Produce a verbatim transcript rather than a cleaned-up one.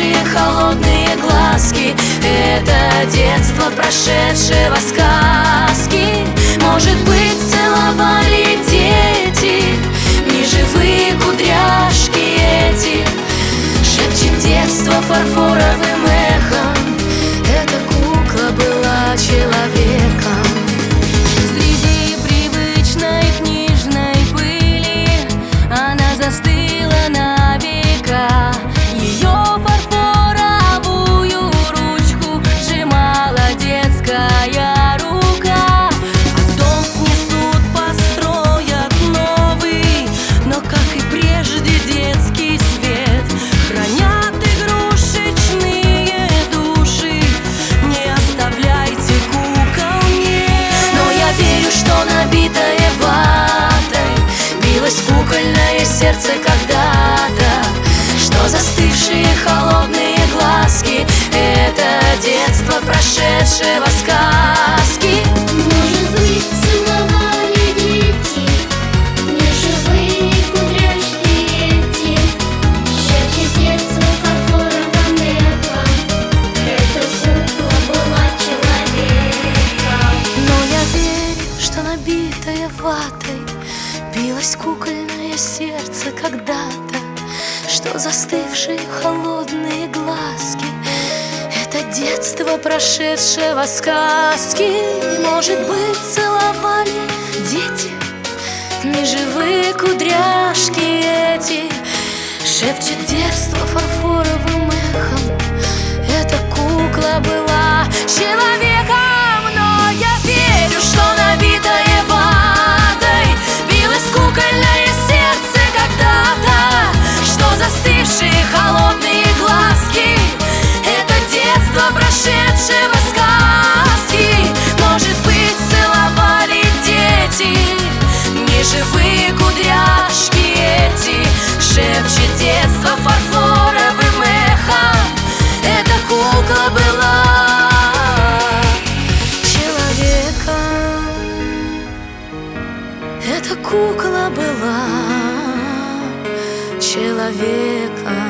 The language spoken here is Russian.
застывшие холодные глазки. Это детство, прошедшего сказки. Может быть, целовали дети неживые кудряшки эти. Шепчет детство фарфоровым эхом. Эта кукла была человеком. Среди привычной книжной пыли она застыла на века. Ее фарфоровую ручку сжимала детская рука. А дом снесут, построят новый, но, как и прежде, детский свет хранят игрушечные души. Не оставляйте кукол, нет. Но я верю, что набитое ватой билось кукольное сердце когда-то, что застывшие холодные глазки — это детство, прошедшего сказки. Может быть, целовали дети неживые кудряшки эти. Шепчет детство фарфоровым эхом. Эта кукла была человеком. Но я верю, что набитое ватой билось кукольное сердце когда-то, что застывшие холодные глазки — это детство, прошедшего сказки. Может быть, целовали дети неживые кудряшки эти. Шепчет детство фарфоровым эхом. Эта кукла была человеком. Но я верю, что набитое ватой билось кукольное сердце когда-то, что застывшие холодные глазки — это детство, прошедшего сказки. Может быть, целовали дети неживые кудряшки эти. Шепчет детство фарфоровым эхом. Эта кукла была человеком. Эта кукла была человеком.